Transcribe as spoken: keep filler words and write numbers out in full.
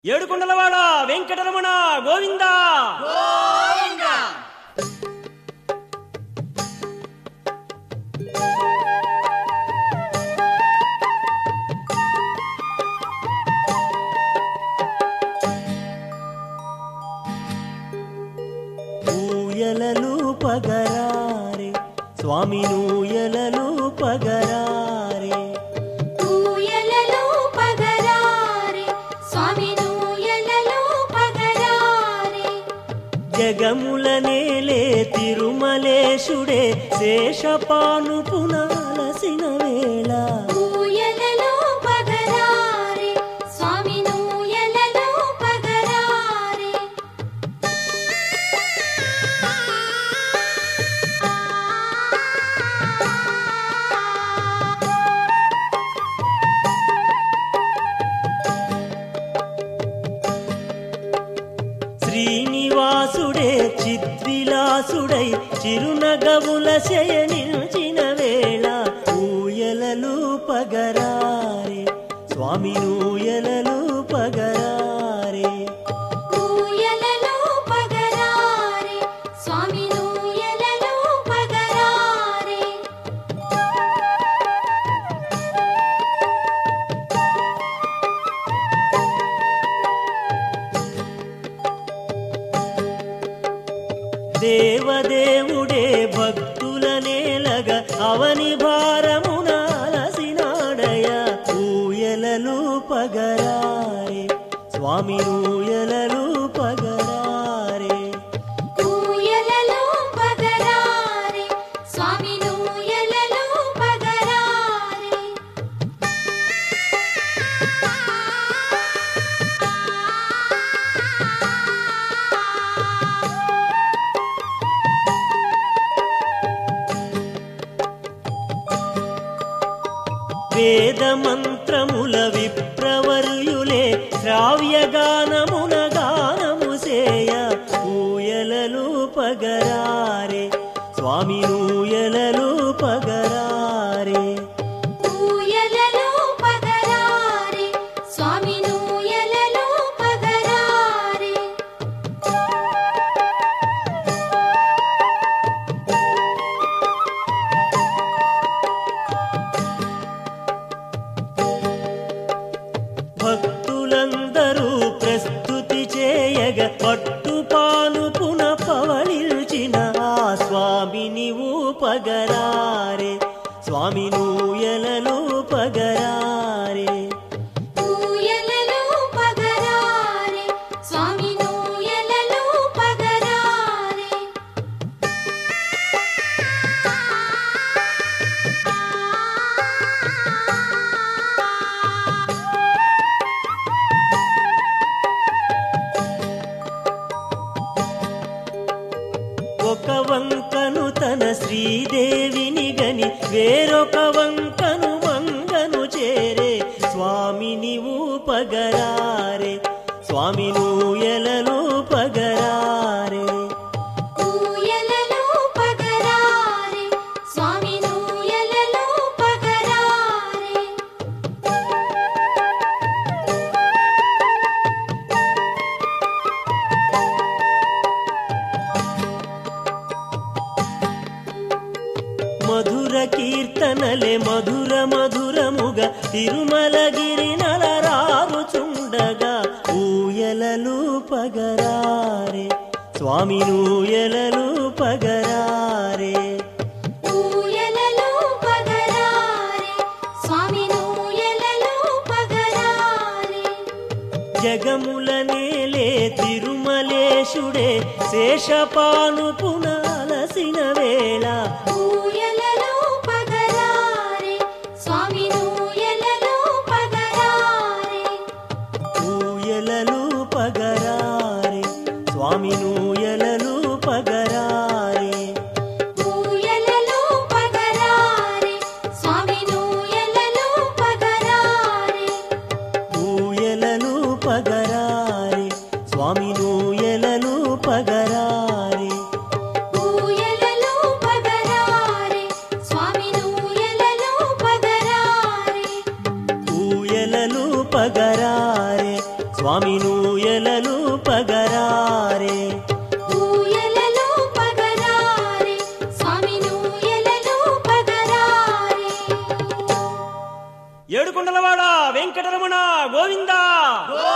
ఏడుకొండలవాడ వెంకటరమణ గోవింద గోవింద. ఊయలలు పగరారే స్వామి నూయలలు పగరారే ఊయలలు పగరారే స్వామి నూయలలు పగరారే జగముల నేలే తిరుమలేశుడే శేషపాను పునాలసిన వేళ ఊయలలు పగరారే స్వామి నూయలలు పగరారే శ్రీనివాసుడే చిద్విలాసుడై చిరునగవుల శయనిల్చిన వేళ ఊయలలు పగరారే స్వామి నూయలలు పగరారే ఊయలలు పగరారే స్వామి నూయలలు పగరారే దేవదేవుడే భక్తుల నేలగ అవని భారమున అలసినాడయ ఊయలలు పగరారే స్వామి ఊయలలు పగరారే ఊయలలు పగరారే స్వామి నూయలలు పగరారే వేద మంత్రముల విప్రవర్యులే శ్రావ్యగానమున గానము సేయ ఊయలలు పగరారే స్వామి ఊయలలు పగరారే ఊయలలు పగరారే స్వామి నూయలలు పగరారే భక్తులందరూ ప్రస్తుతి చేయగ పట్టుపాను పున పవళిల్చిన ఆ స్వామిని పగరారే స్వామి నూయలలు పగరారే ఊయలలు పగరారే స్వామి నూయలలు పగరారే ఒక వంకను తన శ్రీదేవిని గని వేరొక వంకను మంగను చేరే స్వామి నీవు పగరారే స్వామి నూయలలు పగరారే ఊయలలు పగరారే స్వామి నూయలలు పగరారే మధుర కీర్తనలే మధుర మధురముగ తిరుమలగిరి నలరారుచుండగా ఊయలలు పగరారే స్వామి నూయలలు పగరారే ఊయలలు పగరారే స్వామి నూయలలు పగరారే జగముల నేలే తిరుమలేశుడే శేషపాను పునాలసిన వేళ ఊయలలు పగరారే స్వామి నూయలలు పగరారే ఊయలలు పగరారే స్వామి నూయలలు పగరారే ఊయలలు పగరారే స్వామి నూయలలు పగరారే ఊయలలు పగరారే స్వామి నూయలలు పగరారే ఊయలలు పగరారే స్వామి నూయలలు పగరారే ఊయలలు పగరారే స్వామి నూ ఊయలలు పగరారే ఊయలలో పగరారే స్వామి ఊయలలో పగరారే ఏడుకొండలవాడ వెంకటరమణ గోవిందా.